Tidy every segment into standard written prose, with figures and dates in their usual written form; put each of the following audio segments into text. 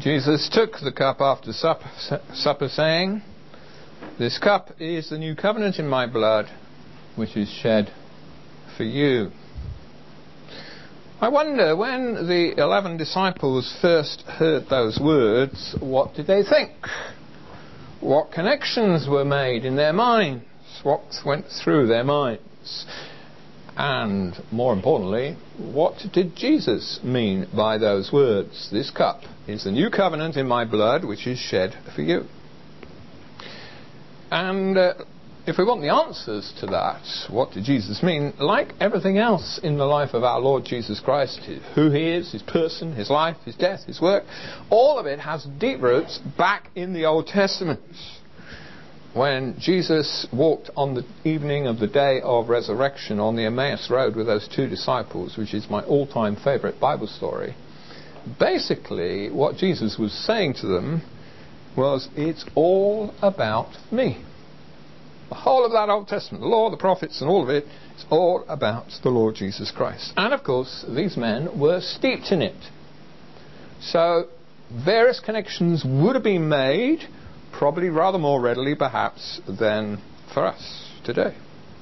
Jesus took the cup after supper, saying, "This cup is the new covenant in my blood, which is shed for you." I wonder, when the 11 disciples first heard those words, what did they think? What connections were made in their minds? What went through their minds? And, more importantly, what did Jesus mean by those words? This cup is the new covenant in my blood, which is shed for you. And if we want the answers to that, what did Jesus mean? Like everything else in the life of our Lord Jesus Christ, who He is, His person, His life, His death, His work, all of it has deep roots back in the Old Testament. When Jesus walked on the evening of the day of resurrection on the Emmaus Road with those two disciples, which is my all-time favourite Bible story, basically what Jesus was saying to them was, it's all about me. The whole of that Old Testament, the law, the prophets and all of it, is all about the Lord Jesus Christ. And of course these men were steeped in it. So various connections would have been made, probably rather more readily perhaps than for us today.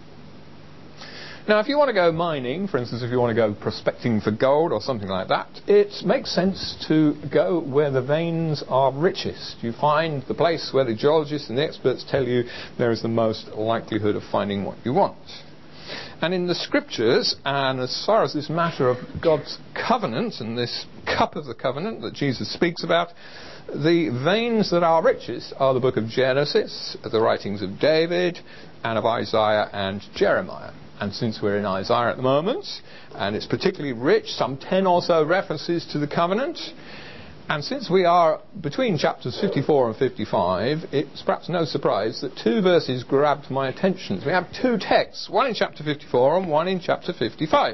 Now, if you want to go mining, for instance, if you want to go prospecting for gold or something like that, it makes sense to go where the veins are richest. You find the place where the geologists and the experts tell you there is the most likelihood of finding what you want. And in the Scriptures, and as far as this matter of God's covenant and this cup of the covenant that Jesus speaks about, the veins that are richest are the book of Genesis, the writings of David, and of Isaiah and Jeremiah. And since we're in Isaiah at the moment, and it's particularly rich, some 10 or so references to the covenant, and since we are between chapters 54 and 55, it's perhaps no surprise that two verses grabbed my attention. We have two texts, one in chapter 54 and one in chapter 55.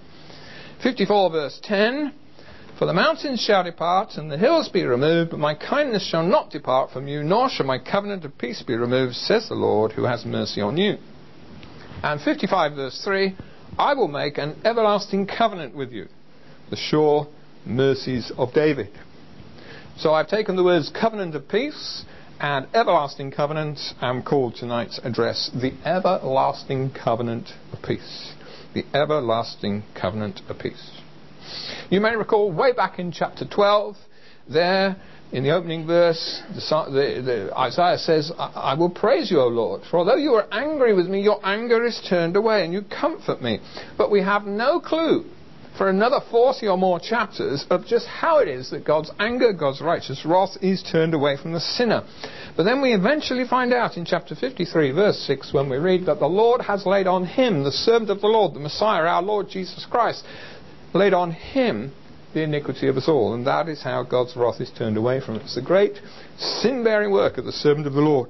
54 verse 10, "For the mountains shall depart and the hills be removed, but my kindness shall not depart from you, nor shall my covenant of peace be removed, says the Lord who has mercy on you." And 55 verse 3, "I will make an everlasting covenant with you, the sure mercies of David." So I've taken the words covenant of peace and everlasting covenant and called tonight's address the everlasting covenant of peace. The everlasting covenant of peace. You may recall way back in chapter 12, there in the opening verse, Isaiah says, "I will praise you, O Lord, for although you are angry with me, your anger is turned away and you comfort me." But we have no clue for another 40 or more chapters of just how it is that God's anger, God's righteous wrath is turned away from the sinner. But then we eventually find out in chapter 53 verse 6 when we read that the Lord has laid on him, the servant of the Lord, the Messiah, our Lord Jesus Christ, laid on him the iniquity of us all. And that is how God's wrath is turned away from us. The great sin-bearing work of the servant of the Lord.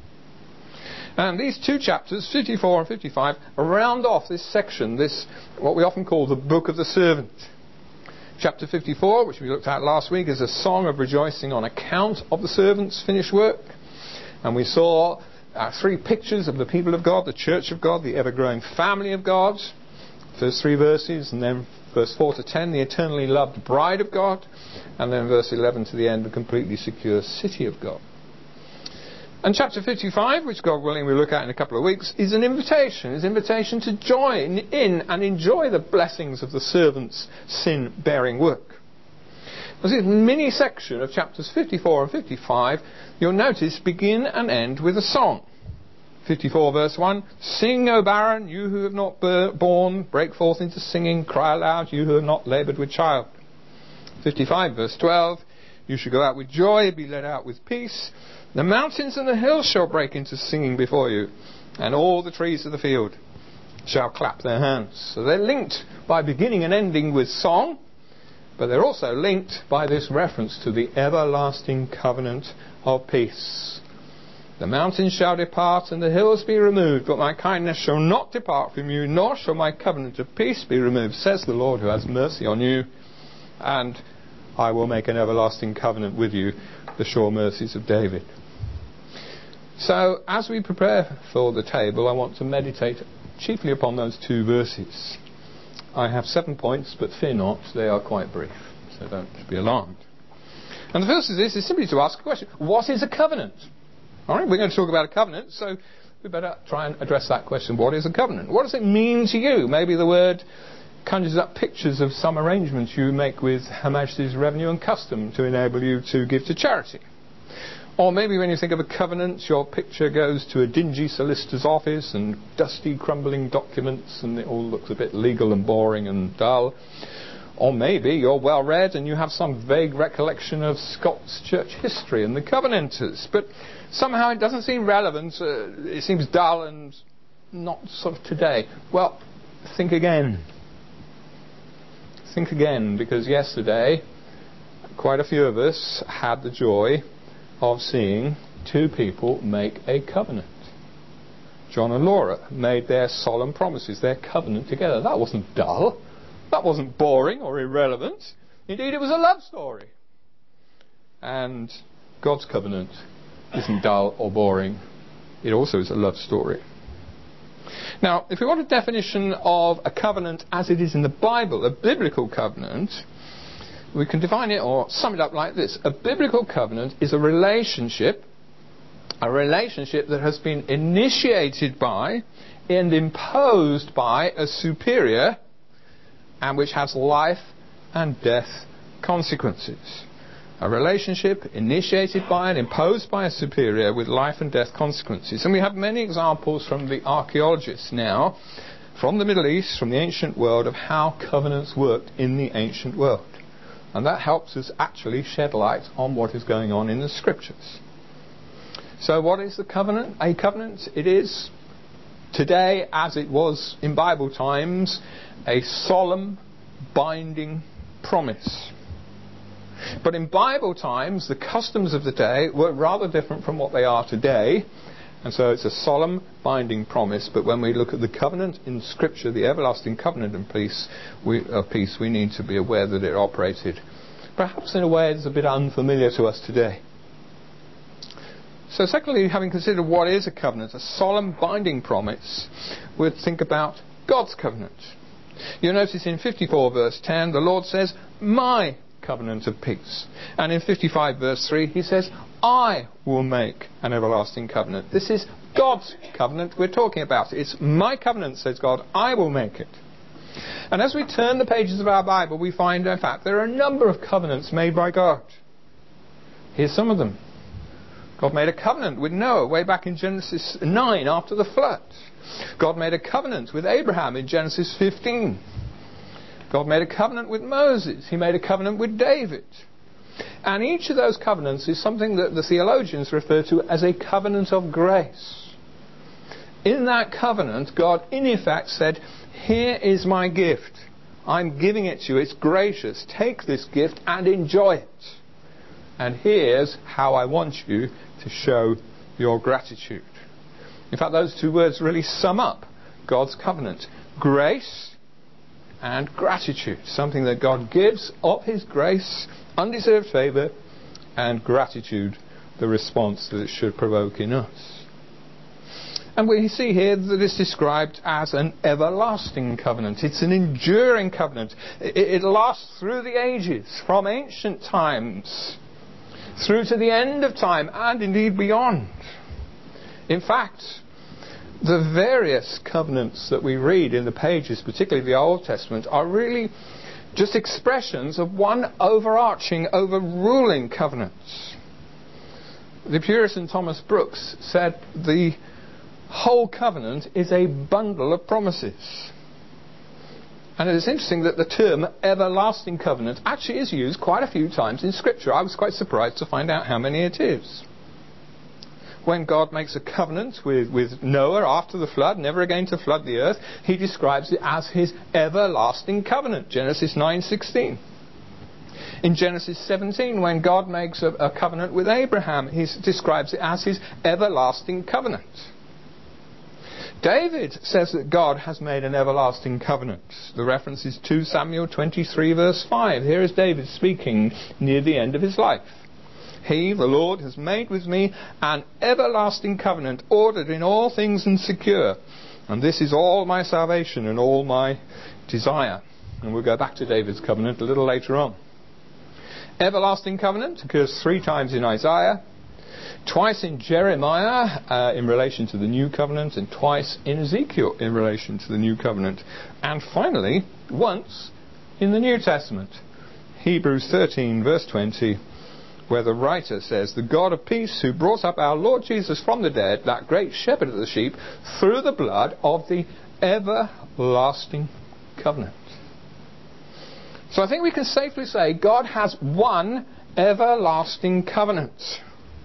And these two chapters, 54 and 55, round off this section, this what we often call the book of the servant. Chapter 54, which we looked at last week, is a song of rejoicing on account of the servant's finished work. And we saw three pictures of the people of God, the church of God, the ever-growing family of God. First three verses, and then verse 4 to 10, the eternally loved bride of God, and then verse 11 to the end, the completely secure city of God. And chapter 55, which God willing we'll look at in a couple of weeks, is an invitation. It's an invitation to join in and enjoy the blessings of the servant's sin-bearing work. As this mini section of chapters 54 and 55, you'll notice, begin and end with a song. 54 verse 1, "Sing, O barren, you who have not borne, break forth into singing, cry aloud, you who have not laboured with child." 55 verse 12, "You shall go out with joy, be led out with peace. The mountains and the hills shall break into singing before you, and all the trees of the field shall clap their hands." So they're linked by beginning and ending with song, but they're also linked by this reference to the everlasting covenant of peace. "The mountains shall depart and the hills be removed, but my kindness shall not depart from you, nor shall my covenant of peace be removed, says the Lord who has mercy on you. And I will make an everlasting covenant with you, the sure mercies of David." So, as we prepare for the table, I want to meditate chiefly upon those two verses. I have 7 points, but fear not, they are quite brief, so don't be alarmed. And the first of this is simply to ask a question. What is a covenant? All right, we're going to talk about a covenant, so we better try and address that question. What is a covenant? What does it mean to you? Maybe the word conjures up pictures of some arrangements you make with Her Majesty's Revenue and Custom to enable you to give to charity. Or maybe when you think of a covenant, your picture goes to a dingy solicitor's office and dusty, crumbling documents, and it all looks a bit legal and boring and dull. Or maybe you're well read and you have some vague recollection of Scots church history and the Covenanters, but somehow it doesn't seem relevant. It seems dull and not sort of today. Well, think again. Think again, because yesterday quite a few of us had the joy of seeing two people make a covenant. John and Laura made their solemn promises, their covenant together. That wasn't dull. That wasn't boring or irrelevant. Indeed, it was a love story. And God's covenant isn't dull or boring. It also is a love story. Now, if we want a definition of a covenant as it is in the Bible, a biblical covenant, we can define it or sum it up like this. A biblical covenant is a relationship that has been initiated by and imposed by a superior and which has life and death consequences. A relationship initiated by and imposed by a superior with life and death consequences. And we have many examples from the archaeologists now, from the Middle East, from the ancient world, of how covenants worked in the ancient world. And that helps us actually shed light on what is going on in the Scriptures. So what is the covenant? A covenant, it is today, as it was in Bible times, a solemn, binding promise. But in Bible times, the customs of the day were rather different from what they are today. And so it's a solemn, binding promise. But when we look at the covenant in Scripture, the everlasting covenant of peace, we need to be aware that it operated perhaps in a way that's a bit unfamiliar to us today. So secondly, having considered what is a covenant, a solemn, binding promise, we'll think about God's covenant. You'll notice in 54 verse 10, the Lord says, "My covenant of peace." And in 55 verse 3 he says, "I will make an everlasting covenant." This is God's covenant we're talking about. It's my covenant, says God, I will make it. And as we turn the pages of our Bible, we find, in fact, there are a number of covenants made by God. Here's some of them. God made a covenant with Noah way back in Genesis 9 after the flood. God made a covenant with Abraham in Genesis 15. God made a covenant with Moses. He made a covenant with David. And each of those covenants is something that the theologians refer to as a covenant of grace. In that covenant, God in effect said, "Here is my gift. I'm giving it to you. It's gracious. Take this gift and enjoy it. And here's how I want you to show your gratitude." In fact, those two words really sum up God's covenant. Grace and gratitude. Something that God gives of His grace, undeserved favour, and gratitude, the response that it should provoke in us. And we see here that it's described as an everlasting covenant. It's an enduring covenant. It lasts through the ages, from ancient times through to the end of time, and indeed beyond. In fact, the various covenants that we read in the pages, particularly the Old Testament, are really just expressions of one overarching, overruling covenant. The Puritan Thomas Brooks said the whole covenant is a bundle of promises. And it's interesting that the term everlasting covenant actually is used quite a few times in Scripture. I was quite surprised to find out how many it is. When God makes a covenant with Noah after the flood, never again to flood the earth, He describes it as His everlasting covenant, Genesis 9:16. In Genesis 17, when God makes a covenant with Abraham, He describes it as His everlasting covenant. David says that God has made an everlasting covenant. The reference is 2 Samuel 23 verse 5. Here is David speaking near the end of his life. "He, the Lord, has made with me an everlasting covenant, ordered in all things and secure. And this is all my salvation and all my desire." And we'll go back to David's covenant a little later on. Everlasting covenant occurs 3 times in Isaiah, twice in Jeremiah in relation to the new covenant, and twice in Ezekiel in relation to the new covenant. And finally, once in the New Testament. Hebrews 13 verse 20, where the writer says, "The God of peace, who brought up our Lord Jesus from the dead, that great shepherd of the sheep, through the blood of the everlasting covenant." So I think we can safely say God has one everlasting covenant.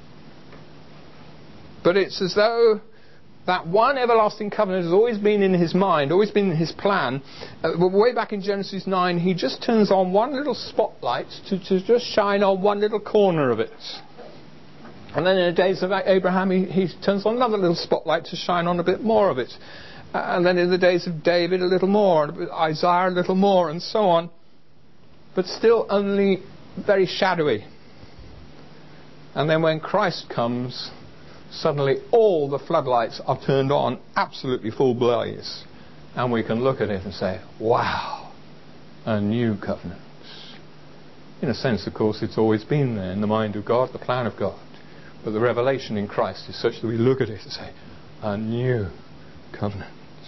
But it's as though that one everlasting covenant has always been in his mind, always been in his plan. Way back in Genesis 9, he just turns on one little spotlight to just shine on one little corner of it. And then in the days of Abraham, he turns on another little spotlight to shine on a bit more of it. And then in the days of David, a little more, and Isaiah, a little more, and so on. But still only very shadowy. And then when Christ comes, suddenly all the floodlights are turned on, absolutely full blaze. And we can look at it and say, wow, a new covenant. In a sense, of course, it's always been there in the mind of God, the plan of God. But the revelation in Christ is such that we look at it and say, a new covenant.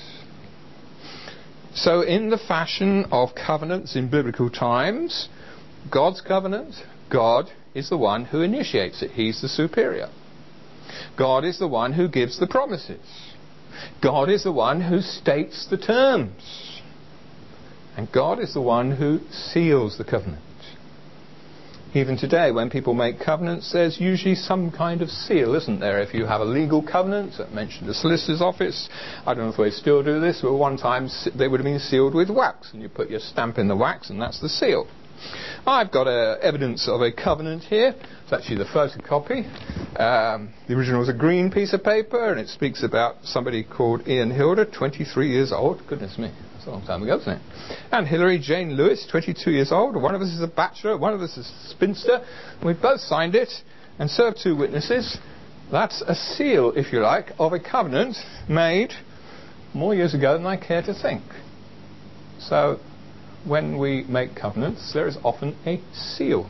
So in the fashion of covenants in biblical times, God's covenant, God is the one who initiates it. He's the superior. God is the one who gives the promises. God is the one who states the terms. And God is the one who seals the covenant. Even today, when people make covenants, there's usually some kind of seal, isn't there? If you have a legal covenant, I mentioned the solicitor's office, I don't know if they still do this, but one time they would have been sealed with wax, and you put your stamp in the wax, and that's the seal. I've got evidence of a covenant here. It's actually the photocopy. The original was a green piece of paper, and it speaks about somebody called Ian Hilder, 23 years old. Goodness me, that's a long time ago, isn't it? And Hilary Jane Lewis, 22 years old. One of us is a bachelor, one of us is a spinster. We both signed it and served 2 witnesses. That's a seal, if you like, of a covenant made more years ago than I care to think. So when we make covenants, there is often a seal.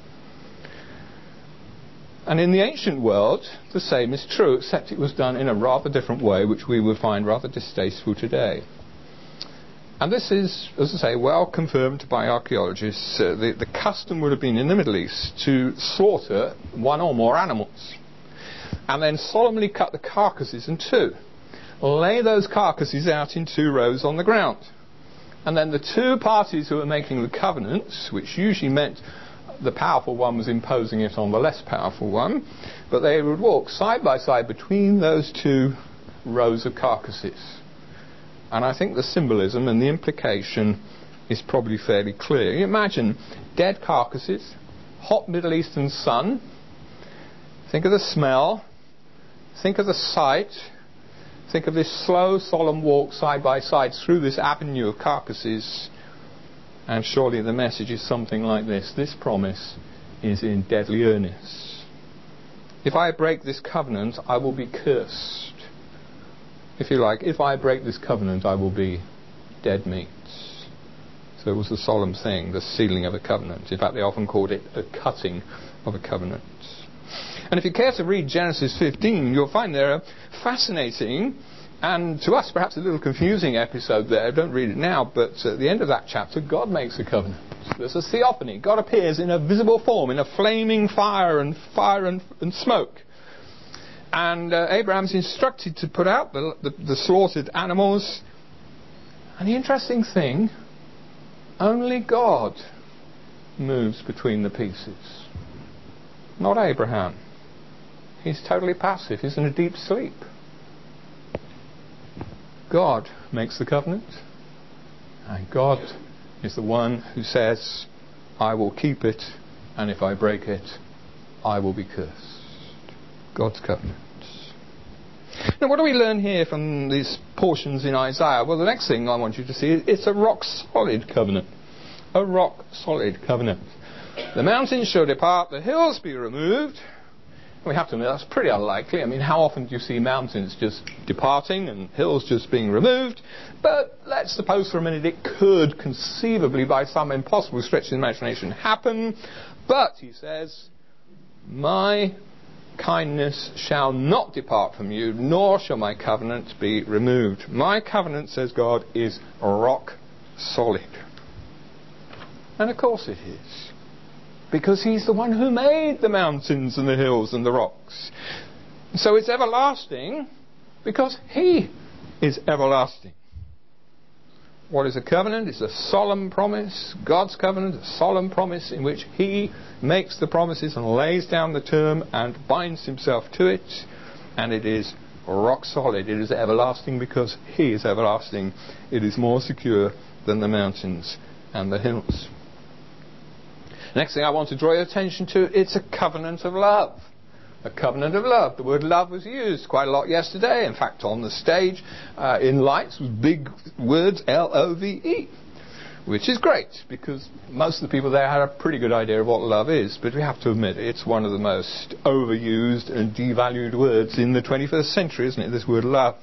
And in the ancient world, the same is true, except it was done in a rather different way, which we would find rather distasteful today. And this is, as I say, well confirmed by archaeologists. The custom would have been in the Middle East to slaughter 1 or more animals, and then solemnly cut the carcasses in 2. Lay those carcasses out in 2 rows on the ground. And then the 2 parties who were making the covenants, which usually meant the powerful one was imposing it on the less powerful one, but they would walk side by side between those 2 rows of carcasses. And I think the symbolism and the implication is probably fairly clear. You imagine dead carcasses, hot Middle Eastern sun. Think of the smell. Think of the sight. Think of this slow, solemn walk side by side through this avenue of carcasses. And surely the message is something like this. This promise is in deadly earnest. If I break this covenant, I will be cursed. If you like, if I break this covenant, I will be dead meat. So it was a solemn thing, the sealing of a covenant. In fact, they often called it a cutting of a covenant. And if you care to read Genesis 15, you'll find there a fascinating and to us perhaps a little confusing episode there. Don't read it now, but at the end of that chapter, God makes a covenant. There's a theophany. God appears in a visible form, in a flaming fire and smoke. And Abraham's instructed to put out the slaughtered animals. And the interesting thing, only God moves between the pieces. Not Abraham. He's totally passive. He's in a deep sleep. God makes the covenant. And God is the one who says, I will keep it, and if I break it, I will be cursed. God's covenant. Now, what do we learn here from these portions in Isaiah? Well, the next thing I want you to see is it's a rock-solid covenant. A rock-solid covenant. The mountains shall depart, the hills be removed. We have to admit that's pretty unlikely. I mean, how often do you see mountains just departing and hills just being removed? But let's suppose for a minute it could conceivably, by some impossible stretch of the imagination, happen. But, he says, my kindness shall not depart from you, nor shall my covenant be removed. My covenant, says God, is rock solid. And of course it is. Because he's the one who made the mountains and the hills and the rocks. So it's everlasting because he is everlasting. What is a covenant? It's a solemn promise. God's covenant, a solemn promise in which he makes the promises and lays down the term and binds himself to it. And it is rock solid. It is everlasting because he is everlasting. It is more secure than the mountains and the hills. Next thing I want to draw your attention to, it's a covenant of love. A covenant of love. The word love was used quite a lot yesterday. In fact, on the stage in lights with big words, L-O-V-E, which is great because most of the people there had a pretty good idea of what love is. But we have to admit it's one of the most overused and devalued words in the 21st century, isn't it? This word love.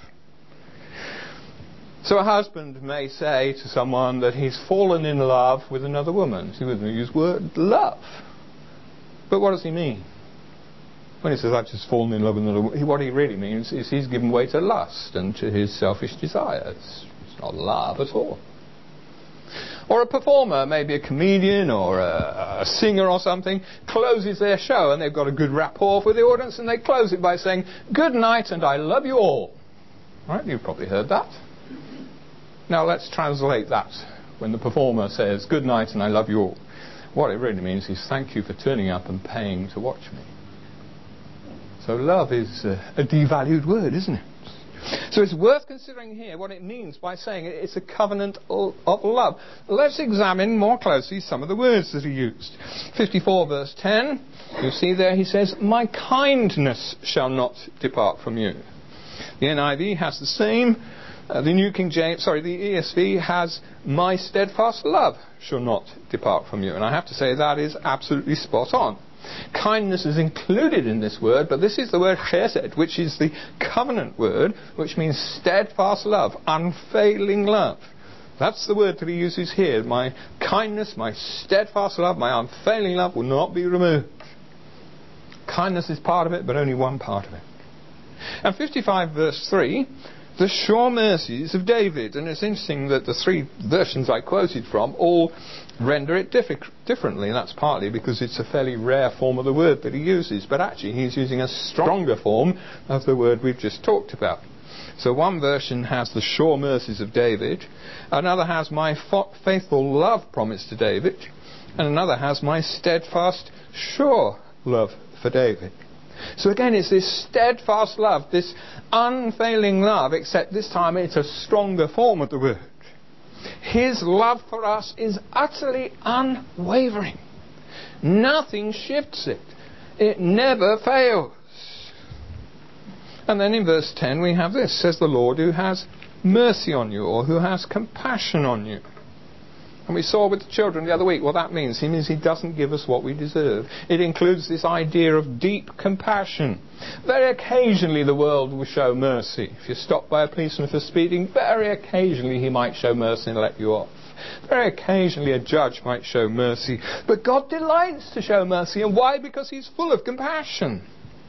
So a husband may say to someone that he's fallen in love with another woman. He wouldn't use the word love. But what does he mean? When he says, I've just fallen in love with another woman, what he really means is he's given way to lust and to his selfish desires. It's not love at all. Or a performer, maybe a comedian or a singer or something, closes their show and they've got a good rapport with the audience and they close it by saying, good night and I love you all. Right? You've probably heard that. Now let's translate that when the performer says, good night and I love you all. What it really means is thank you for turning up and paying to watch me. So love is a devalued word, isn't it? So it's worth considering here what it means by saying it's a covenant of love. Let's examine more closely some of the words that are used. 54 verse 10, you'll see there he says, my kindness shall not depart from you. The NIV has the same. The ESV has, my steadfast love shall not depart from you. And I have to say that is absolutely spot on. Kindness is included in this word, but this is the word chesed, which is the covenant word, which means steadfast love, unfailing love. That's the word that he uses here. My kindness, my steadfast love, my unfailing love will not be removed. Kindness is part of it, but only one part of it. And 55 verse 3, the sure mercies of David. And it's interesting that the three versions I quoted from all render it differently. And that's partly because it's a fairly rare form of the word that he uses. But actually he's using a stronger form of the word we've just talked about. So one version has the sure mercies of David. Another has my faithful love promised to David. And another has my steadfast, sure love for David. So again, it's this steadfast love, this unfailing love, except this time it's a stronger form of the word. His love for us is utterly unwavering. Nothing shifts it. It never fails. And then in verse 10 we have this, says the Lord who has mercy on you, or who has compassion on you. And we saw with the children the other week what that means. It means he doesn't give us what we deserve. It includes this idea of deep compassion. Very occasionally the world will show mercy. If you're stopped by a policeman for speeding, very occasionally he might show mercy and let you off. Very occasionally a judge might show mercy. But God delights to show mercy. And why? Because he's full of compassion.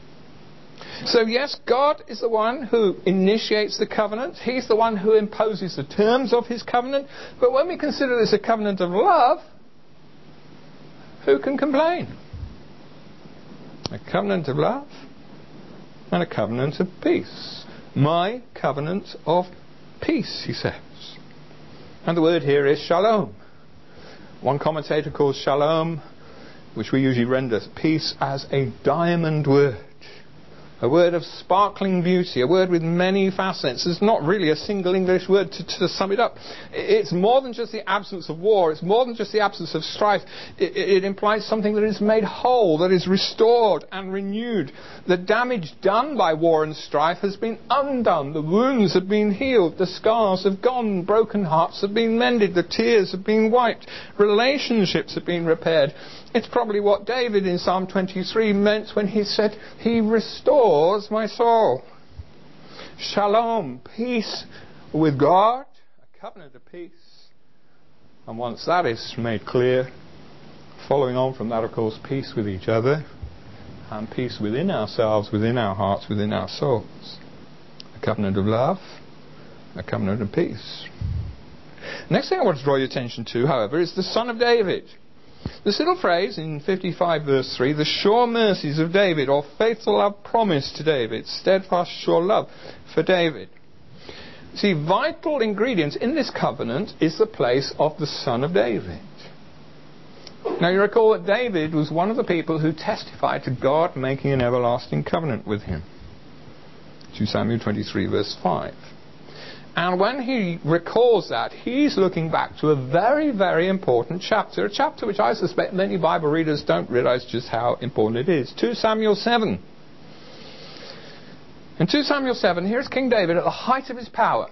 So yes, God is the one who initiates the covenant. He's the one who imposes the terms of his covenant. But when we consider this a covenant of love, who can complain? A covenant of love and a covenant of peace. My covenant of peace, he says. And the word here is shalom. One commentator calls shalom, which we usually render peace, as a diamond word. A word of sparkling beauty, a word with many facets. There's not really a single English word to sum it up. It's more than just the absence of war. It's more than just the absence of strife. It implies something that is made whole, that is restored and renewed. The damage done by war and strife has been undone. The wounds have been healed. The scars have gone. Broken hearts have been mended. The tears have been wiped. Relationships have been repaired. It's probably what David in Psalm 23 meant when he said, he restores my soul. Shalom, peace with God, a covenant of peace. And once that is made clear, Following on from that, of course, peace with each other and peace within ourselves, within our hearts, within our souls. A covenant of love, a covenant of peace. Next thing I want to draw your attention to, however, is the Son of David. This little phrase in 55 verse 3, the sure mercies of David, or faithful love promised to David, steadfast sure love for David. See, vital ingredients in this covenant is the place of the Son of David. Now you recall that David was one of the people who testified to God making an everlasting covenant with him. 2 Samuel 23 verse 5. And when he recalls that, he's looking back to a very, very important chapter. A chapter which I suspect many Bible readers don't realize just how important it is. 2 Samuel 7. In 2 Samuel 7, here's King David at the height of his power.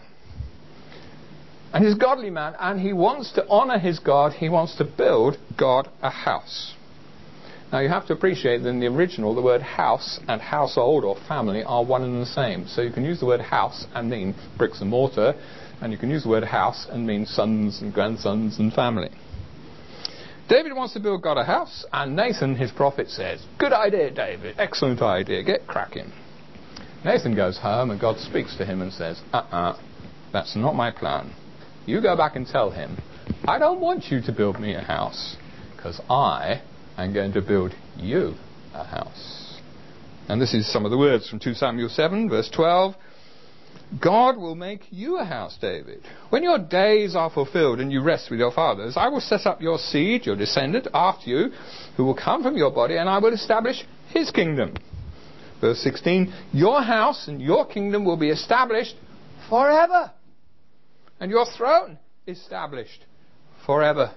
And he's a godly man, and he wants to honor his God. He wants to build God a house. Now you have to appreciate that in the original, the word house and household or family are one and the same. So you can use the word house and mean bricks and mortar, and you can use the word house and mean sons and grandsons and family. David wants to build God a house, and Nathan, his prophet, says, good idea, David, excellent idea, get cracking. Nathan goes home and God speaks to him and says, that's not my plan. You go back and tell him, I don't want you to build me a house, because I am going to build you a house. And this is some of the words from 2 Samuel 7, verse 12. God will make you a house, David. When your days are fulfilled and you rest with your fathers, I will set up your seed, your descendant, after you, who will come from your body, and I will establish his kingdom. Verse 16, your house and your kingdom will be established forever, and your throne established forever.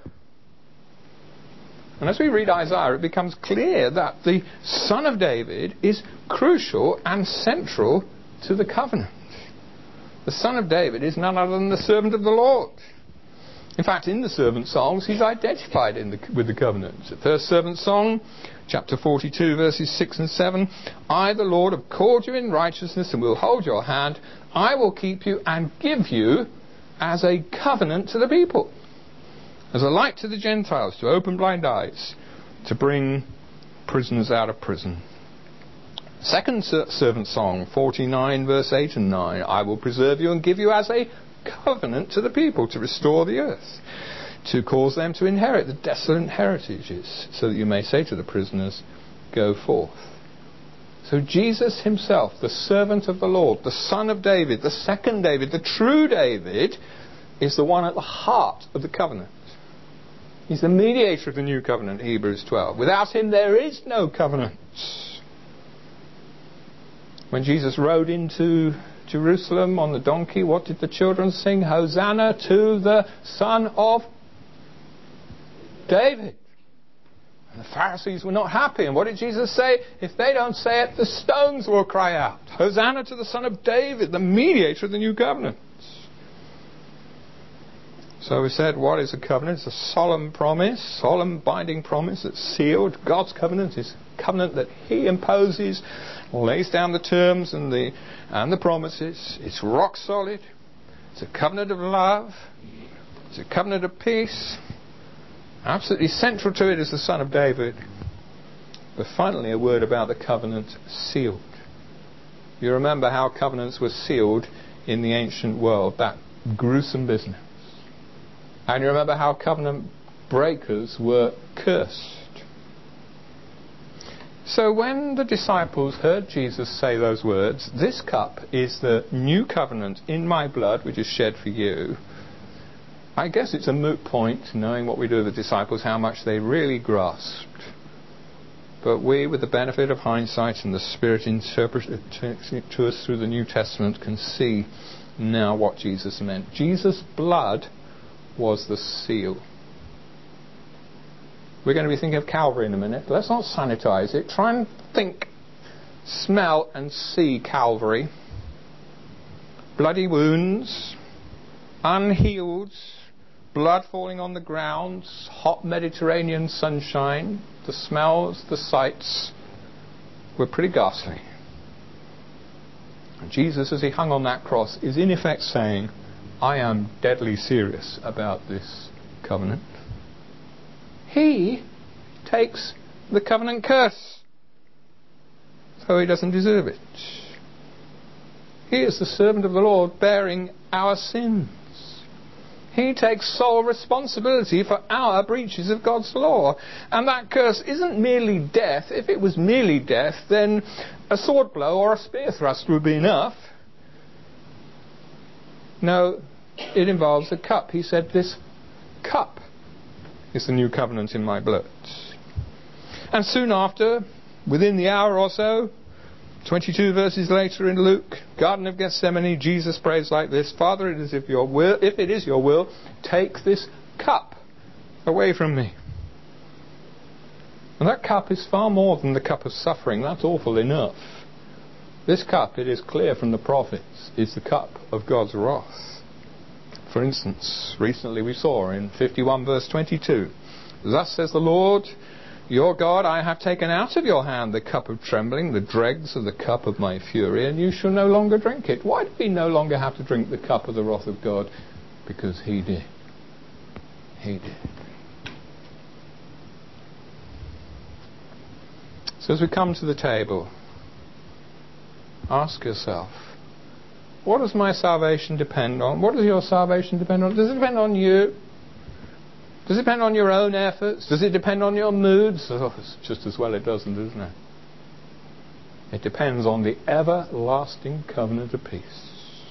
And as we read Isaiah, it becomes clear that the Son of David is crucial and central to the covenant. The Son of David is none other than the servant of the Lord. In fact, in the servant songs, he's identified with the covenant. The first servant song, chapter 42, verses 6 and 7. I, the Lord, have called you in righteousness and will hold your hand. I will keep you and give you as a covenant to the people, as a light to the Gentiles, to open blind eyes, to bring prisoners out of prison. Second servant song, 49, verse 8 and 9. I will preserve you and give you as a covenant to the people, to restore the earth, to cause them to inherit the desolate heritages, so that you may say to the prisoners, go forth. So Jesus himself, the servant of the Lord, the Son of David, the second David, the true David, is the one at the heart of the covenant. He's the mediator of the new covenant, Hebrews 12. Without him there is no covenant. When Jesus rode into Jerusalem on the donkey, what did the children sing? Hosanna to the Son of David. And the Pharisees were not happy. And what did Jesus say? If they don't say it, the stones will cry out. Hosanna to the Son of David, the mediator of the new covenant. So we said, what is a covenant? It's a solemn promise, solemn binding promise that's sealed. God's covenant is a covenant that he imposes, lays down the terms and the promises. It's rock solid. It's a covenant of love. It's a covenant of peace. Absolutely central to it is the Son of David. But finally, a word about the covenant sealed. You remember how covenants were sealed in the ancient world, that gruesome business. And you remember how covenant breakers were cursed. So when the disciples heard Jesus say those words, this cup is the new covenant in my blood which is shed for you, I guess it's a moot point, knowing what we do with the disciples, how much they really grasped. But we, with the benefit of hindsight and the Spirit interpreted to us through the New Testament, can see now what Jesus meant. Jesus' blood was the seal. We're going to be thinking of Calvary in a minute. Let's not sanitize it. Try and think, smell and see Calvary. Bloody wounds, unhealed, blood falling on the ground, hot Mediterranean sunshine. The smells, the sights were pretty ghastly. And Jesus, as he hung on that cross, is in effect saying, I am deadly serious about this covenant. He takes the covenant curse, though he doesn't deserve it. He is the servant of the Lord bearing our sins. He takes sole responsibility for our breaches of God's law. And that curse isn't merely death. If it was merely death, then a sword blow or a spear thrust would be enough. No, it involves a cup. He said, this cup is the new covenant in my blood. And soon after, within the hour or so, 22 verses later in Luke, Garden of Gethsemane, Jesus prays like this: Father, if it is your will, take this cup away from me. And that cup is far more than the cup of suffering. That's awful enough. This cup, it is clear from the prophets, is the cup of God's wrath. For instance, recently we saw in 51 verse 22, thus says the Lord, your God, I have taken out of your hand the cup of trembling, the dregs of the cup of my fury, and you shall no longer drink it. Why did he no longer have to drink the cup of the wrath of God? Because he did. He did. So as we come to the table, ask yourself, what does my salvation depend on? What does your salvation depend on? Does it depend on you? Does it depend on your own efforts? Does it depend on your moods? Oh, it's just as well it doesn't, isn't it? It depends on the everlasting covenant of peace.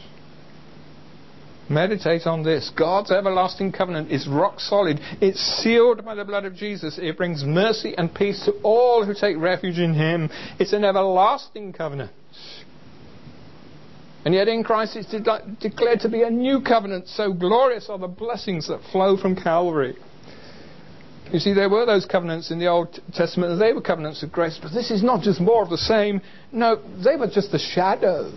Meditate on this. God's everlasting covenant is rock solid. It's sealed by the blood of Jesus. It brings mercy and peace to all who take refuge in Him. It's an everlasting covenant. And yet in Christ it's declared to be a new covenant. So glorious are the blessings that flow from Calvary. You see, there were those covenants in the Old Testament, and they were covenants of grace, but this is not just more of the same. No, they were just the shadows.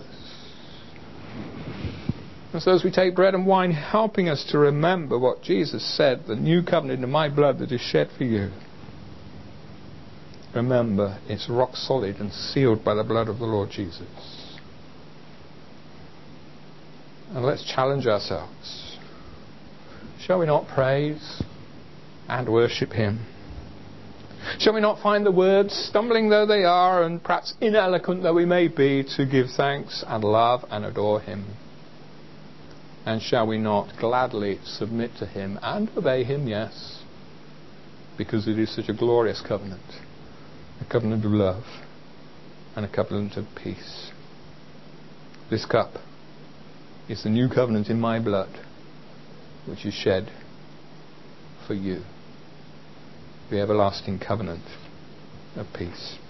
And so as we take bread and wine, helping us to remember what Jesus said, the new covenant in my blood that is shed for you. Remember, it's rock solid and sealed by the blood of the Lord Jesus. And let's challenge ourselves. Shall we not praise and worship Him? Shall we not find the words, stumbling though they are and perhaps ineloquent though we may be, to give thanks and love and adore Him? And shall we not gladly submit to Him and obey Him? Yes, because it is such a glorious covenant, a covenant of love and a covenant of peace. This cup is the new covenant in my blood, which is shed for you, the everlasting covenant of peace.